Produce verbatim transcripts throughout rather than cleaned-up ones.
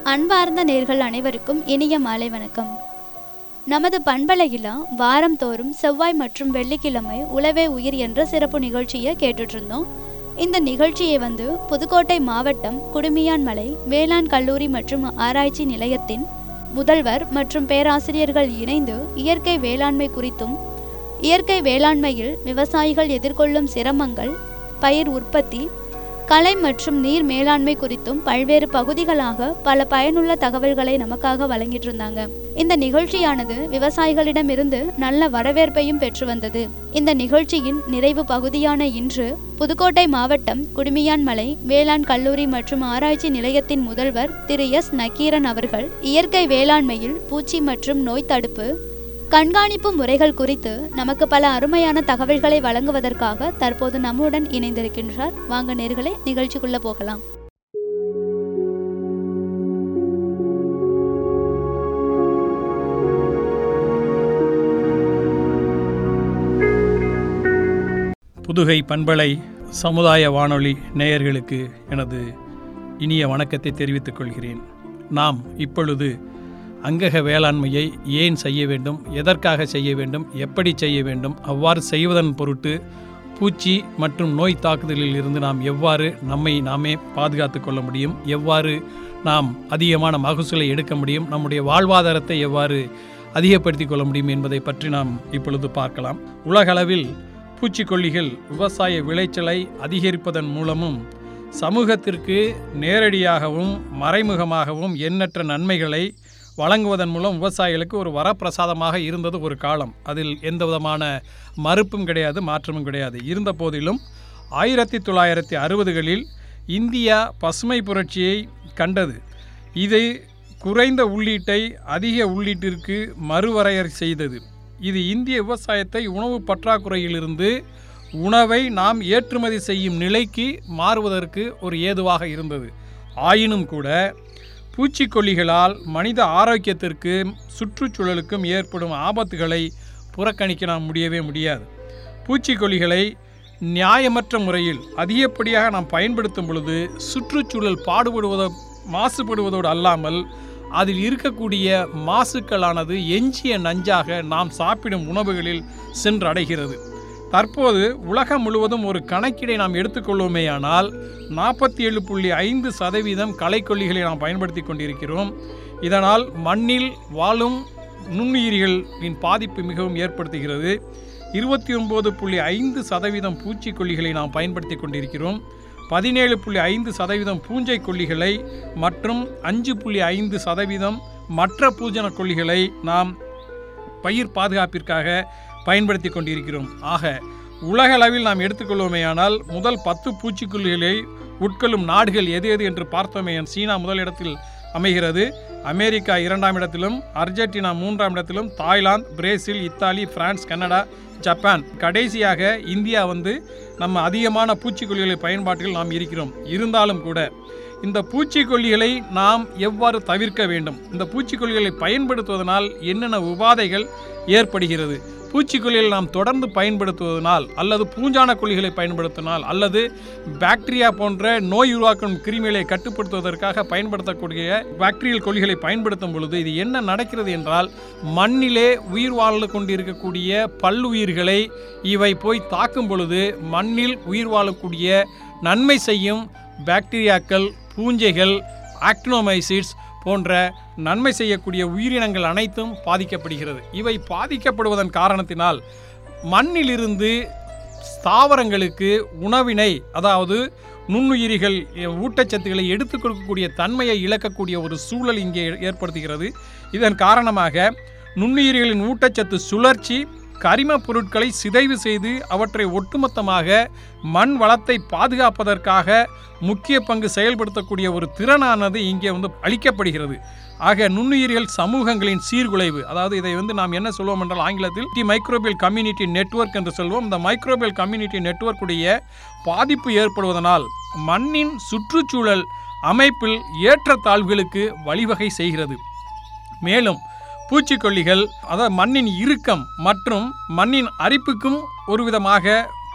அன்பார்ந்த நேர்கள் அனைவருக்கும் இனிய மாலை வணக்கம். நமது பண்பலையில வாரம் தோறும் செவ்வாய் மற்றும் வெள்ளிக்கிழமை உழவே உயிர் என்ற சிறப்பு நிகழ்ச்சியை கேட்டுட்டு இருந்தோம். இந்த நிகழ்ச்சியை வந்து புதுக்கோட்டை மாவட்டம் குடுமியான்மலை வேளாண் கல்லூரி மற்றும் ஆராய்ச்சி நிலையத்தின் முதல்வர் மற்றும் பேராசிரியர்கள் இணைந்து இயற்கை வேளாண்மை குறித்தும் இயற்கை வேளாண்மையில் விவசாயிகள் எதிர்கொள்ளும் சிரமங்கள், பயிர் உற்பத்தி, கலை மற்றும் நீர் மேலாண்மை குறித்தும் பல்வேறு பகுதிகளாக பல பயனுள்ள தகவல்களை நமக்காக வழங்கிட்டு இருந்தாங்க. இந்த நிகழ்ச்சியானது விவசாயிகளிடமிருந்து நல்ல வரவேற்பையும் பெற்று வந்தது. இந்த நிகழ்ச்சியின் நிறைவு பகுதியான இன்று புதுக்கோட்டை மாவட்டம் குடுமியான்மலை வேளாண் கல்லூரி மற்றும் ஆராய்ச்சி நிலையத்தின் முதல்வர் திரு எஸ் நக்கீரன் அவர்கள் இயற்கை வேளாண்மையில் பூச்சி மற்றும் நோய் தடுப்பு, கண்காணிப்பு முறைகள் குறித்து நமக்கு பல அருமையான தகவல்களை வழங்குவதற்காக தற்போது நம்முடன் இணைந்திருக்கின்றார். வாங்க நேயர்களே, நிகழ்ச்சிக்குள்ள போகலாம். புதுகை பண்பலை சமுதாய வானொலி நேயர்களுக்கு எனது இனிய வணக்கத்தை தெரிவித்துக் கொள்கிறேன். நாம் இப்பொழுது அங்கக வேளாண்மையை ஏன் செய்ய வேண்டும், எதற்காக செய்ய வேண்டும், எப்படி செய்ய வேண்டும், அவ்வாறு செய்வதன் பொருட்டு பூச்சி மற்றும் நோய் தாக்குதலில் இருந்து நாம் எவ்வாறு நம்மை நாமே பாதுகாத்து கொள்ள முடியும், எவ்வாறு நாம் அதிகமான மகசூலை எடுக்க முடியும், நம்முடைய வாழ்வாதாரத்தை எவ்வாறு அதிகப்படுத்திக் கொள்ள முடியும் என்பதை பற்றி நாம் இப்பொழுது பார்க்கலாம். உலகளவில் பூச்சிக்கொல்லிகள் விவசாய விளைச்சலை அதிகரிப்பதன் மூலமும் சமூகத்திற்கு நேரடியாகவும் மறைமுகமாகவும் எண்ணற்ற நன்மைகளை வழங்குவதன் மூலம் விவசாயிகளுக்கு ஒரு வரப்பிரசாதமாக இருந்தது ஒரு காலம். அதில் எந்த விதமான மறுப்பும் கிடையாது, மாற்றமும் கிடையாது. இருந்த போதிலும் ஆயிரத்தி தொள்ளாயிரத்தி அறுபதுகளில் இந்தியா பசுமை புரட்சியை கண்டது. இது குறைந்த உள்ளீட்டை அதிக உள்ளீட்டிற்கு மறுவரையறை செய்தது. இது இந்திய விவசாயத்தை உணவு பற்றாக்குறையிலிருந்து உணவை நாம் ஏற்றுமதி செய்யும் நிலைக்கு மாறுவதற்கு ஒரு ஏதுவாக இருந்தது. ஆயினும் கூட பூச்சிக்கொல்லிகளால் மனித ஆரோக்கியத்திற்கு சுற்றுச்சூழலுக்கும் ஏற்படும் ஆபத்துகளை புறக்கணிக்க நாம் முடியவே முடியாது. பூச்சிக்கொல்லிகளை நியாயமற்ற முறையில் அதிகப்படியாக நாம் பயன்படுத்தும் பொழுது சுற்றுச்சூழல் பாடுபடுவதோ மாசுபடுவதோடு அல்லாமல் அதில் இருக்கக்கூடிய மாசுக்களானது எஞ்சிய நஞ்சாக நாம் சாப்பிடும் உணவுகளில் சென்றடைகிறது. தற்போது உலகம் முழுவதும் ஒரு கணக்கீடை நாம் எடுத்துக்கொள்வோமேயானால் நாற்பத்தி ஏழு புள்ளி ஐந்து சதவீதம் களைக்கொல்லிகளை நாம் பயன்படுத்தி கொண்டிருக்கிறோம். இதனால் மண்ணில் வாழும் நுண்ணுயிரிகளின் பாதிப்பு மிகவும் ஏற்படுத்துகிறது. இருபத்தி ஒன்பது புள்ளி ஐந்து சதவீதம் பூச்சிக்கொல்லிகளை நாம் பயன்படுத்தி கொண்டிருக்கிறோம். பதினேழு புள்ளி ஐந்து சதவீதம் பூஞ்சை கொல்லிகளை மற்றும் அஞ்சு புள்ளி ஐந்து சதவீதம் மற்ற பூஜன கொல்லிகளை நாம் பயிர் பாதுகாப்பிற்காக பயன்படுத்தி கொண்டிருக்கிறோம். ஆக உலகளவில் நாம் எடுத்துக்கொள்வோமேயானால் முதல் பத்து பூச்சிக்கொல்லிகளை உட்கொள்ளும் நாடுகள் எது எது என்று பார்த்தோமே, சீனா முதல் இடத்தில் அமைகிறது, அமெரிக்கா இரண்டாம் இடத்திலும், அர்ஜென்டினா மூன்றாம் இடத்திலும், Thailand, Brazil, Italy, France, Canada, Japan, கடைசியாக இந்தியா வந்து நம்ம அதிகமான பூச்சிக்கொல்லிகளை பயன்பாட்டில் நாம் இருக்கிறோம். இருந்தாலும் கூட இந்த பூச்சிக்கொல்லிகளை நாம் எவ்வாறு தவிர்க்க வேண்டும், இந்த பூச்சிக்கொல்லிகளை பயன்படுத்துவதனால் என்னென்ன உபாதைகள் ஏற்படுகிறது, பூச்சிக்கொல்லிகளை நாம் தொடர்ந்து பயன்படுத்துவதனால் அல்லது பூஞ்சான கொல்லிகளை பயன்படுத்தினால் அல்லது பாக்டீரியா போன்ற நோய் உருவாக்கும் கிருமிகளை கட்டுப்படுத்துவதற்காக பயன்படுத்தக்கூடிய பாக்டீரியல் கொல்லிகளை பயன்படுத்தும் பொழுது இது என்ன நடக்கிறது என்றால், மண்ணிலே உயிர் வாழ்ந்து கொண்டிருக்கக்கூடிய பல்லுயிர்களை இவை போய் தாக்கும் பொழுது மண்ணில் உயிர் வாழக்கூடிய நன்மை செய்யும் பாக்டீரியாக்கள், பூஞ்சைகள், ஆக்டினோமைசிட்ஸ் போன்ற நன்மை செய்யக்கூடிய உயிரினங்கள் அனைத்தும் பாதிக்கப்படுகிறது. இவை பாதிக்கப்படுவதன் காரணத்தினால் மண்ணிலிருந்து தாவரங்களுக்கு உணவினை, அதாவது நுண்ணுயிரிகள் ஊட்டச்சத்துக்களை எடுத்துக் கொடுக்கக்கூடிய தன்மையை இழக்கக்கூடிய ஒரு சூழல் இங்கே ஏற்படுத்துகிறது. இதன் காரணமாக நுண்ணுயிரிகளின் ஊட்டச்சத்து சுழற்சி கரிம பொருட்களை சிதைவு செய்து அவற்றை ஒட்டுமொத்தமாக மண் வளத்தை பாதுகாப்பதற்காக முக்கிய பங்கு செயல்படுத்தக்கூடிய ஒரு திறனானது இங்கே வந்து அளிக்கப்படுகிறது. ஆக நுண்ணுயிரியல் சமூகங்களின் சீர்குலைவு, அதாவது இதை வந்து நாம் என்ன சொல்வோம் என்றால் ஆங்கிலத்தில் டி மைக்ரோபியல் கம்யூனிட்டி நெட்வொர்க் என்று சொல்வோம். இந்த மைக்ரோபியல் கம்யூனிட்டி நெட்வொர்க்குடைய பாதிப்பு ஏற்படுவதனால் மண்ணின் சுற்றுச்சூழல் அமைப்பில் ஏற்றத்தாழ்வுகளுக்கு வழிவகை செய்கிறது. மேலும் பூச்சிக்கொல்லிகள் அதாவது மண்ணின் இறுக்கம் மற்றும் மண்ணின் அரிப்புக்கும் ஒரு விதமாக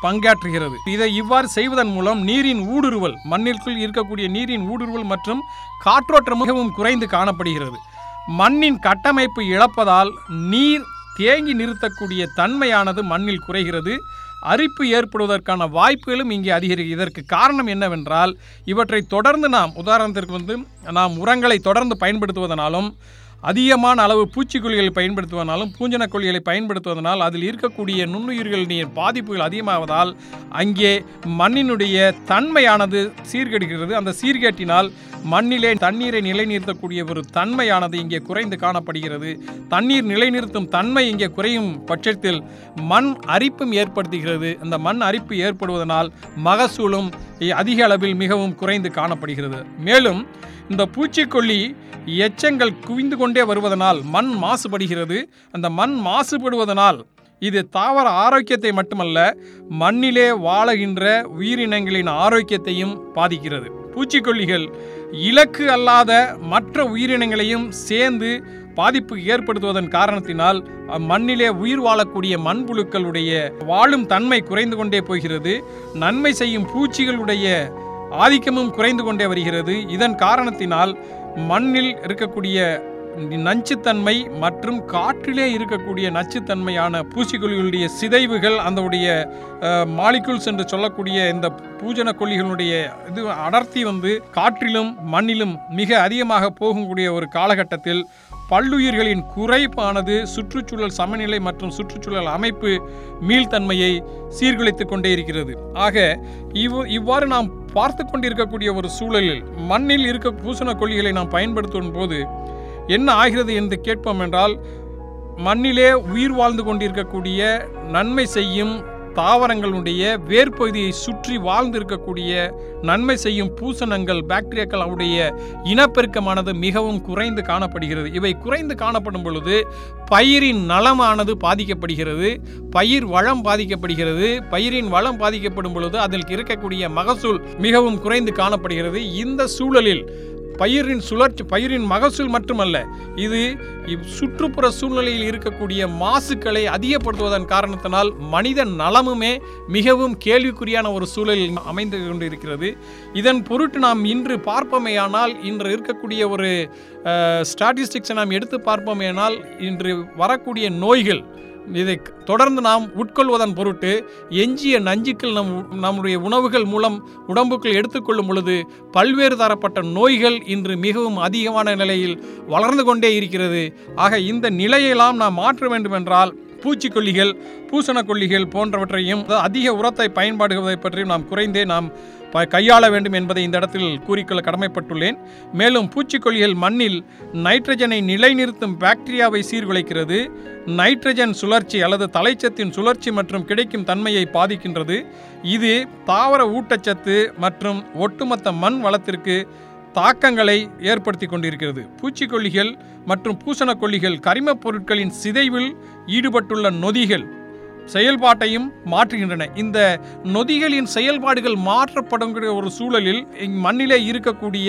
பங்காற்றுகிறது. இதை இவ்வாறு செய்வதன் மூலம் நீரின் ஊடுருவல், மண்ணிற்குள் இருக்கக்கூடிய நீரின் ஊடுருவல் மற்றும் காற்றோட்டம் மிகவும் குறைந்து காணப்படுகிறது. மண்ணின் கட்டமைப்பு இழப்பதால் நீர் தேங்கி நிறுத்தக்கூடிய தன்மையானது மண்ணில் குறைகிறது. அரிப்பு ஏற்படுவதற்கான வாய்ப்புகளும் இங்கே அதிகரிக்கிறது. இதற்கு காரணம் என்னவென்றால், இவற்றை தொடர்ந்து நாம் உதாரணத்திற்கு வந்து நாம் உரங்களை தொடர்ந்து பயன்படுத்துவதனாலும், அதிகமான அளவு பூச்சிக்கொல்லிகளை பயன்படுத்துவதனாலும், பூஞ்சனக்கொல்லிகளை பயன்படுத்துவதனால் அதில் இருக்கக்கூடிய நுண்ணுயிர்களின் பாதிப்புகள் அதிகமாவதால் அங்கே மண்ணினுடைய தன்மையானது சீர்கெடுகிறது. அந்த சீர்கேட்டினால் மண்ணிலே தண்ணீரை நிலைநிறுத்தக்கூடிய ஒரு தன்மையானது இங்கே குறைந்து காணப்படுகிறது. தண்ணீர் நிலைநிறுத்தும் தன்மை இங்கே குறையும் பட்சத்தில் மண் அரிப்பும் ஏற்படுத்துகிறது. அந்த மண் அரிப்பு ஏற்படுவதனால் மகசூலும் அதிக அளவில் மிகவும் குறைந்து காணப்படுகிறது. மேலும் இந்த பூச்சிக்கொல்லி எச்சங்கள் குவிந்து கொண்டே வருவதனால் மண் மாசுபடுகிறது. அந்த மண் மாசுபடுவதனால் இது தாவர ஆரோக்கியத்தை மட்டுமல்ல, மண்ணிலே வாழுகின்ற உயிரினங்களின் ஆரோக்கியத்தையும் பாதிக்கிறது. பூச்சிக்கொல்லிகள் இலக்கு அல்லாத மற்ற உயிரினங்களையும் சேர்ந்து பாதிப்பு ஏற்படுத்துவதன் காரணத்தினால் மண்ணிலே உயிர் வாழக்கூடிய மண்புழுக்களுடைய வாழும் தன்மை குறைந்து கொண்டே போகிறது. நன்மை செய்யும் பூச்சிகளுடைய ஆதிக்கமும் குறைந்து கொண்டே வருகிறது. இதன் காரணத்தினால் மண்ணில் இருக்கக்கூடிய நச்சுத்தன்மை மற்றும் காற்றிலே இருக்கக்கூடிய நச்சுத்தன்மையான பூச்சிக்கொல்லிகளுடைய சிதைவுகள், அதனுடைய மாலிகுல்ஸ் என்று சொல்லக்கூடிய இந்த பூஜன கொல்லிகளுடைய இது அடர்த்தி வந்து காற்றிலும் மண்ணிலும் மிக அதிகமாக போகக்கூடிய ஒரு காலகட்டத்தில் பல்லுயிர்களின் குறைப்பானது சுற்றுச்சூழல் சமநிலை மற்றும் சுற்றுச்சூழல் அமைப்பு மீள்தன்மையை சீர்குலைத்து கொண்டே இருக்கிறது. ஆக இவ் இவ்வாறு நாம் பார்த்து கொண்டிருக்கக்கூடிய ஒரு சூழலில் மண்ணில் இருக்க பூசண கொல்லிகளை நாம் பயன்படுத்தும் போது என்ன ஆகிறது என்று கேட்போம் என்றால், மண்ணிலே உயிர் வாழ்ந்து கொண்டிருக்கக்கூடிய நன்மை செய்யும் தாவரங்களுடைய வேர்ப்பகுதியை சுற்றி வாழ்ந்திருக்கக்கூடிய நன்மை செய்யும் பூசணங்கள், பாக்டீரியாக்கள் அவருடைய இனப்பெருக்கமானது மிகவும் குறைந்து காணப்படுகிறது. இவை குறைந்து காணப்படும் பொழுது பயிரின் நலமானது பாதிக்கப்படுகிறது, பயிர் வளம் பாதிக்கப்படுகிறது. பயிரின் வளம் பாதிக்கப்படும் பொழுது அதில் இருக்கக்கூடிய மகசூல் மிகவும் குறைந்து காணப்படுகிறது. இந்த சூழலில் பயிரின் சுழற்சி பயிரின் மகசூல் மட்டுமல்ல, இது சுற்றுப்புற சூழ்நிலையில் இருக்கக்கூடிய மாசுக்களை அதிகப்படுத்துவதன் காரணத்தினால் மனித நலமுமே மிகவும் கேள்விக்குறியான ஒரு சூழலில் அமைந்து கொண்டிருக்கிறது. இதன் பொருட்டு நாம் இன்று பார்ப்போமேயானால், இன்று இருக்கக்கூடிய ஒரு ஸ்டாட்டிஸ்டிக்ஸை நாம் எடுத்து பார்ப்போமேயானால், இன்று வரக்கூடிய நோய்கள் இதை தொடர்ந்து நாம் உட்கொள்வதன் பொருட்டு எஞ்சிய நஞ்சுக்கள் நம் நம்முடைய உணவுகள் மூலம் உடம்புக்குள் எடுத்துக்கொள்ளும் பொழுது பல்வேறு தரப்பட்ட நோய்கள் இன்று மிகவும் அதிகமான நிலையில் வளர்ந்து கொண்டே இருக்கிறது. ஆக இந்த நிலையெல்லாம் நாம் மாற்ற வேண்டும் என்றால் பூச்சிக்கொல்லிகள், பூசணக்கொல்லிகள் போன்றவற்றையும் அதிக உரத்தை பயன்பாடுவதை பற்றியும் நாம் குறைந்தே நாம் கையாள வேண்டும் என்பதை இந்த இடத்தில் கூறிக்கொள்ள கடமைப்பட்டுள்ளேன். மேலும் பூச்சிக்கொல்லிகள் மண்ணில் நைட்ரஜனை நிலைநிறுத்தும் பாக்டீரியாவை சீர்குலைக்கிறது. நைட்ரஜன் சுழற்சி அல்லது தலைச்சத்தின் சுழற்சி மற்றும் கிடைக்கும் தன்மையை பாதிக்கின்றது. இது தாவர ஊட்டச்சத்து மற்றும் ஒட்டுமொத்த மண் வளத்திற்கு தாக்கங்களை ஏற்படுத்தி கொண்டிருக்கிறது. பூச்சிக்கொல்லிகள் மற்றும் பூசணக்கொல்லிகள் கரிமப் பொருட்களின் சிதைவில் ஈடுபட்டுள்ள நொதிகள் செயல்பாட்டையும் மாற்றுகின்றன. இந்த நொதிகளின் செயல்பாடுகள் மாற்றப்படும் ஒரு சூழலில் மண்ணிலே இருக்கக்கூடிய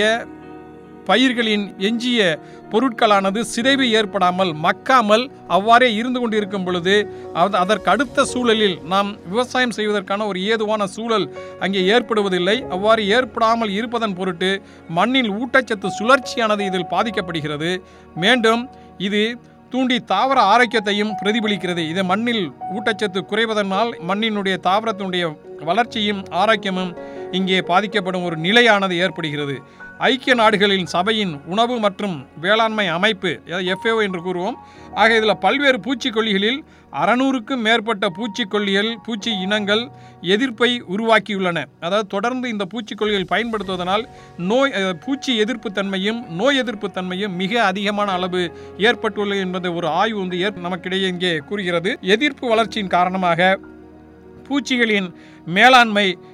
பயிர்களின் எஞ்சிய பொருட்களானது சிதைவு ஏற்படாமல் மக்காமல் அவ்வாறே இருந்து கொண்டிருக்கும் பொழுது அதற்கு அடுத்த சூழலில் நாம் விவசாயம் செய்வதற்கான ஒரு ஏதுவான சூழல் அங்கே ஏற்படுவதில்லை. அவ்வாறு ஏற்படாமல் இருப்பதன் பொருட்டு மண்ணில் ஊட்டச்சத்து சுழற்சியானது இதில் பாதிக்கப்படுகிறது. மீண்டும் இது தூண்டி தாவர ஆரோக்கியத்தையும் பிரதிபலிக்கிறது. இது மண்ணில் ஊட்டச்சத்து குறைவதனால் மண்ணினுடைய தாவரத்தினுடைய வளர்ச்சியும் ஆரோக்கியமும் இங்கே பாதிக்கப்படும் ஒரு நிலையானது ஏற்படுகிறது. ஐக்கிய நாடுகளின் சபையின் உணவு மற்றும் வேளாண்மை அமைப்பு, எஃப்ஏஓ என்று கூறுவோம். ஆக இதில் பல்வேறு பூச்சிக்கொல்லிகளில் அறுநூறுக்கும் மேற்பட்ட பூச்சிக்கொல்லிகள் பூச்சி இனங்கள் எதிர்ப்பை உருவாக்கியுள்ளன. அதாவது தொடர்ந்து இந்த பூச்சிக்கொல்லிகள் பயன்படுத்துவதனால் நோய் பூச்சி எதிர்ப்பு தன்மையும் நோய் எதிர்ப்பு தன்மையும் மிக அதிகமான அளவு ஏற்பட்டுள்ளது என்பது ஒரு ஆய்வு வந்து நமக்கிடையே இங்கே கூறுகிறது. எதிர்ப்பு வளர்ச்சியின் காரணமாக பூச்சிகளின் மேலாண்மை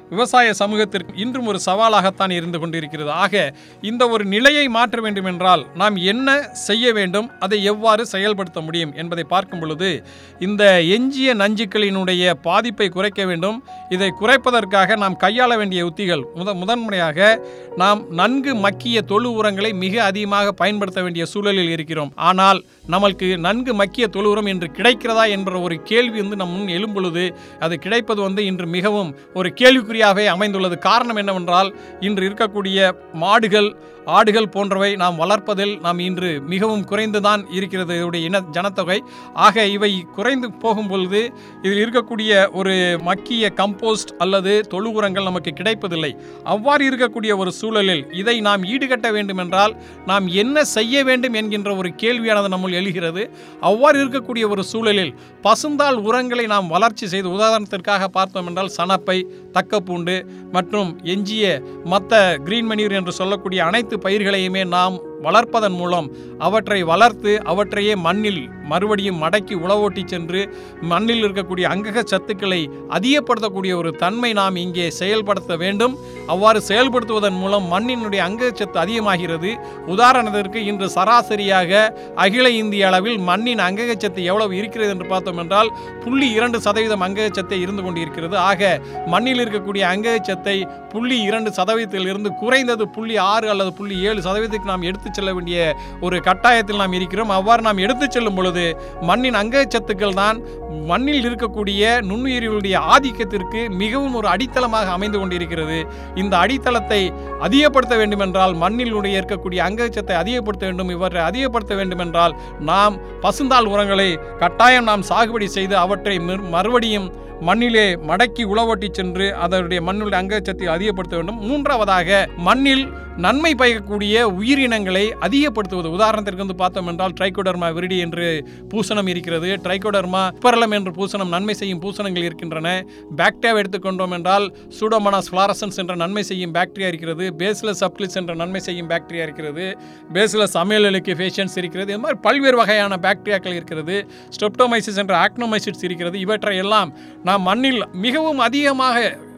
விவசாய சமூகத்திற்கு இன்றும் ஒரு சவாலாகத்தான் இருந்து கொண்டிருக்கிறது. ஆக இந்த ஒரு நிலையை மாற்ற வேண்டும் என்றால் நாம் என்ன செய்ய வேண்டும், அதை எவ்வாறு செயல்படுத்த முடியும் என்பதை பார்க்கும் பொழுது இந்த எஞ்சிய நஞ்சுக்களினுடைய பாதிப்பை குறைக்க வேண்டும். இதை குறைப்பதற்காக நாம் கையாள வேண்டிய உத்திகள் முத முதன்முறையாக நாம் நன்கு மக்கிய தொழு உரங்களை மிக அதிகமாக பயன்படுத்த வேண்டிய சூழலில் இருக்கிறோம். ஆனால் நமக்கு நன்கு மக்கிய தொழு உரம் இன்று கிடைக்கிறதா என்ற ஒரு கேள்வி வந்து நம் முன் எழும் பொழுது அது கிடைப்பது வந்து இன்று மிகவும் ஒரு கேள்விக்குறியாகவே அமைந்துள்ளது. காரணம் என்னவென்றால் இன்று இருக்கக்கூடிய மாடுகள், ஆடுகள் போன்றவை நாம் வளர்ப்பதில் நாம் இன்று மிகவும் குறைந்துதான் இருக்கிறது இதனுடைய இன ஜனத்தொகை. ஆக இவை குறைந்து போகும் பொழுது இதில் இருக்கக்கூடிய ஒரு மக்கிய கம்போஸ்ட் அல்லது தொழு உரங்கள் நமக்கு கிடைப்பதில்லை. அவ்வாறு இருக்கக்கூடிய ஒரு சூழலில் இதை நாம் ஈடுகட்ட வேண்டும் என்றால் நாம் என்ன செய்ய வேண்டும் என்கின்ற ஒரு கேள்வியானது நம்முள் எழுகிறது. அவ்வாறு இருக்கக்கூடிய ஒரு சூழலில் பசுந்தாள் உரங்களை நாம் வளர்ச்சி செய்து, உதாரணத்திற்காக பார்த்தோம் என்றால் சணப்பை, தக்கப்பூண்டு மற்றும் எஞ்சிய மற்ற கிரீன் மனியூர் என்று சொல்லக்கூடிய அனைத்து பயிர்களையுமே நாம் வளர்ப்பதன் மூலம் அவற்றை வளர்த்து அவற்றையே மண்ணில் மறுபடியும் மடக்கி உழவோட்டி சென்று மண்ணில் இருக்கக்கூடிய அங்கக சத்துக்களை அதிகப்படுத்தக்கூடிய ஒரு தன்மை நாம் இங்கே செயல்படுத்த வேண்டும். அவ்வாறு செயல்படுத்துவதன் மூலம் மண்ணினுடைய அங்கக சத்து அதிகமாகிறது. உதாரணத்திற்கு இன்று சராசரியாக அகில இந்திய அளவில் மண்ணின் அங்கக சத்து எவ்வளவு இருக்கிறது என்று பார்த்தோம் என்றால் புள்ளி இரண்டு சதவீதம் அங்கக சத்தை இருந்து கொண்டிருக்கிறது. ஆக மண்ணில் இருக்கக்கூடிய அங்கக சத்தை புள்ளி இரண்டு சதவீதத்தில் இருந்து குறைந்தது புள்ளி ஆறு அல்லது புள்ளி ஏழு சதவீதத்துக்கு நாம் எடுத்து செல்ல வேண்டிய ஒரு கட்டாயத்தில் நாம் இருக்கிறோம். அவ்வாறு நாம் எடுத்து செல்லும் பொழுது மண்ணின் அங்கக சத்துக்கள் தான் மண்ணில் இருக்கக்கூடிய நுண்ணுயிரிகளுடைய ஆதிக்கத்திற்கு மிகவும் ஒரு அடித்தளமாக அமைந்து கொண்டிருக்கிறது. இந்த அடித்தளத்தை அதிகப்படுத்த வேண்டும் என்றால் மண்ணிலுடைய இருக்கக்கூடிய அங்கக சத்தை அதிகப்படுத்த வேண்டும். இவற்றை அதிகப்படுத்த வேண்டும் என்றால் நாம் பசுந்தாள் உரங்களை கட்டாயம் நாம் சாகுபடி செய்து அவற்றை மறுபடியும் மண்ணிலே மடக்கி உழவோட்டி சென்று அதனுடைய மண்ணுடைய அங்கச்சத்தை அதிகப்படுத்த வேண்டும். மூன்றாவதாக மண்ணில் நன்மை பயக்கக்கூடிய உயிரினங்களை அதிகப்படுத்துவது. உதாரணத்திற்கு வந்து பார்த்தோம் என்றால் ட்ரைகோடர்மா விரிடி என்று பூசணம் இருக்கிறது. ட்ரைகோடர்மா பெர்லம் என்று பூசணம் நன்மை செய்யும் பூசணங்கள் இருக்கின்றன. பாக்டீரியா எடுத்துக்கொண்டோம் என்றால் சூடோமோனாஸ் ஃப்ளாரசன்ஸ் என்ற நன்மை செய்யும் பாக்டீரியா இருக்கிறது. பேசிலஸ் சப்டிலிஸ் என்ற நன்மை செய்யும் பாக்டீரியா இருக்கிறது. பேசிலஸ் அமிலோலிகேஃபேஷன்ஸ் இருக்கிறது. இது மாதிரி பல்வேறு வகையான பாக்டீரியாக்கள் இருக்கிறது. ஸ்ட்ரெப்டோமைசிஸ் என்ற ஆக்னோமைசிட்ஸ் இருக்கிறது. இவற்றை எல்லாம் நாம் மண்ணில் மிகவும் அதிகமாக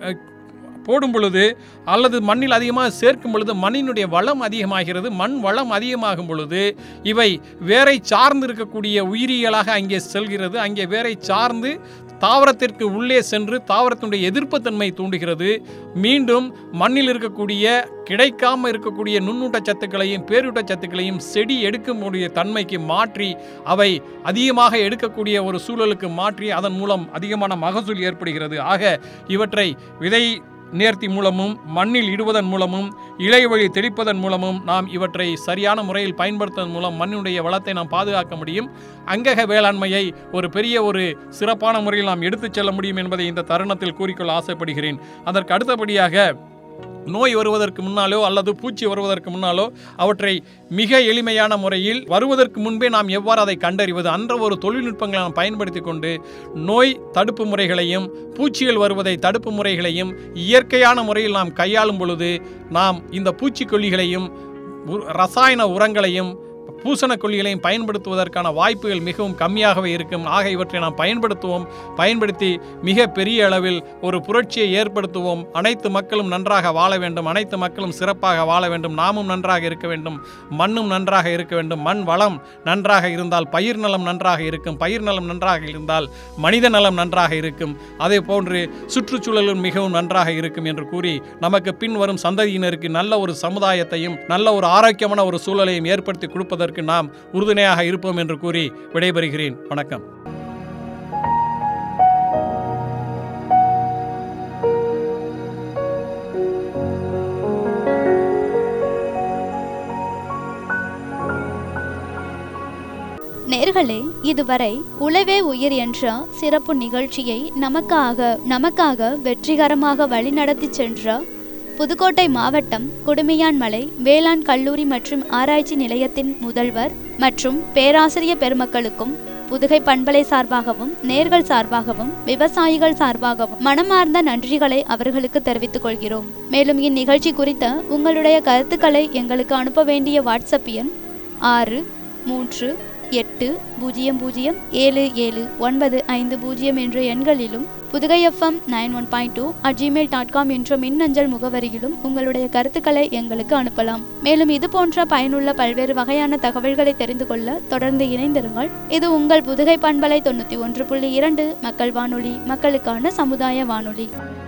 போடும் பொழுது அல்லது மண்ணில் அதிகமாக சேர்க்கும் பொழுது மண்ணினுடைய வளம் அதிகமாகிறது. மண் வளம் அதிகமாகும் பொழுது இவை வேரை சார்ந்து இருக்கக்கூடிய உயிரியலாக அங்கே செல்கிறது. அங்கே வேரை சார்ந்து தாவரத்திற்கு உள்ளே சென்று தாவரத்தினுடைய எதிர்ப்புத்தன்மை தூண்டுகிறது. மீண்டும் மண்ணில் இருக்கக்கூடிய கிடைக்காம இருக்கக்கூடிய நுண்ணூட்ட சத்துக்களையும் பேரூட்ட சத்துக்களையும் செடி எடுக்கக்கூடிய தன்மைக்கு மாற்றி அவை அதிகமாக எடுக்கக்கூடிய ஒரு சூழலுக்கு மாற்றி அதன் மூலம் அதிகமான மகசூல் ஏற்படுகிறது. ஆக இவற்றை விதை நேர்த்தி மூலமும் மண்ணில் இடுவதன் மூலமும் இலை வழி தெளிப்பதன் மூலமும் நாம் இவற்றை சரியான முறையில் பயன்படுத்துவதன் மூலம் மண்ணினுடைய வளத்தை நாம் பாதுகாக்க முடியும். அங்கக வேளாண்மையை ஒரு பெரிய ஒரு சிறப்பான முறையில் நாம் எடுத்துச் செல்ல முடியும் என்பதை இந்த தருணத்தில் கூறிக்கொள்ள ஆசைப்படுகிறேன். அதற்கு அடுத்தபடியாக நோய் வருவதற்கு முன்னாலோ அல்லது பூச்சி வருவதற்கு முன்னாலோ அவற்றை மிக எளிமையான முறையில் வருவதற்கு முன்பே நாம் எவ்வாறு அதை கண்டறிவது என்ற ஒரு தொழில்நுட்பங்களை நாம் பயன்படுத்தி கொண்டு நோய் தடுப்பு முறைகளையும் பூச்சிகள் வருவதை தடுப்பு முறைகளையும் இயற்கையான முறையில் நாம் கையாளும் பொழுது நாம் இந்த பூச்சிக்கொல்லிகளையும் ரசாயன உரங்களையும் பூசணக்கொல்லிகளையும் பயன்படுத்துவதற்கான வாய்ப்புகள் மிகவும் கம்மியாகவே இருக்கும். ஆக இவற்றை நாம் பயன்படுத்துவோம். பயன்படுத்தி மிக பெரிய அளவில் ஒரு புரட்சியை ஏற்படுத்துவோம். அனைத்து மக்களும் நன்றாக வாழ வேண்டும். அனைத்து மக்களும் சிறப்பாக வாழ வேண்டும். நாமும் நன்றாக இருக்க வேண்டும். மண்ணும் நன்றாக இருக்க வேண்டும். மண் வளம் நன்றாக இருந்தால் பயிர் நலம் நன்றாக இருக்கும். பயிர் நலம் நன்றாக இருந்தால் மனித நலம் நன்றாக இருக்கும். அதே போன்று சுற்றுச்சூழலும் மிகவும் நன்றாக இருக்கும் என்று கூறி நமக்கு பின் வரும் சந்ததியினருக்கு நல்ல ஒரு சமுதாயத்தையும் நல்ல ஒரு ஆரோக்கியமான ஒரு சூழலையும் ஏற்படுத்தி கொடுப்பதற்கு நாம் உறுதுணையாக இருப்போம் என்று கூறி விடைபெறுகிறேன். வணக்கம். நேர்களே, இதுவரை உழவே உயிர் என்ற சிறப்பு நிகழ்ச்சியை நமக்காக நமக்காக வெற்றிகரமாக வழிநடத்தி சென்ற புதுக்கோட்டை மாவட்டம் குடுமியான்மலை வேளாண் கல்லூரி மற்றும் ஆராய்ச்சி நிலையத்தின் முதல்வர் மற்றும் பேராசிரியர் பெருமக்களுக்கும் புதுகை பண்பலை சார்பாகவும் நேர்கள் சார்பாகவும் விவசாயிகள் சார்பாகவும் மனமார்ந்த நன்றிகளை அவர்களுக்கு தெரிவித்துக் கொள்கிறோம். மேலும் இந்நிகழ்ச்சி குறித்த உங்களுடைய கருத்துக்களை எங்களுக்கு அனுப்ப வேண்டிய வாட்ஸ்அப் எண் ஆறு மூன்று எட்டு பூஜ்ஜியம் பூஜ்ஜியம் ஏழு ஏழு ஒன்பது ஐந்து பூஜ்ஜியம் என்ற எண்களிலும் Puthugai FM nine one point two at Gmail dot com என்ற மின்னஞ்சல் முகவரியிலும் உங்களுடைய கருத்துக்களை எங்களுக்கு அனுப்பலாம். மேலும் இது போன்ற பயனுள்ள பல்வேறு வகையான தகவல்களை தெரிந்து கொள்ள தொடர்ந்து இணைந்திருங்கள். இது உங்கள் புதுகை பண்பலை தொண்ணூற்றி ஒன்று புள்ளி இரண்டு மக்கள் வானொலி, மக்களுக்கான சமுதாய வானொலி.